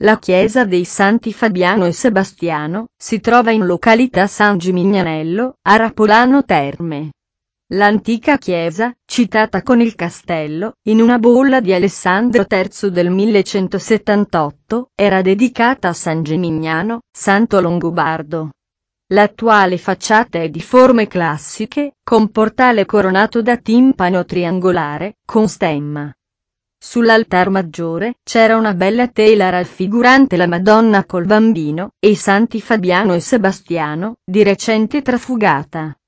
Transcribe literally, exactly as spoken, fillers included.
La chiesa dei Santi Fabiano e Sebastiano si trova in località San Gimignanello, a Rapolano Terme. L'antica chiesa, citata con il castello, in una bolla di Alessandro terzo del millecentosettantotto, era dedicata a San Gimignano, santo longobardo. L'attuale facciata è di forme classiche, con portale coronato da timpano triangolare, con stemma. Sull'altar maggiore c'era una bella tela raffigurante la Madonna col Bambino, e i Santi Fabiano e Sebastiano, di recente trafugata.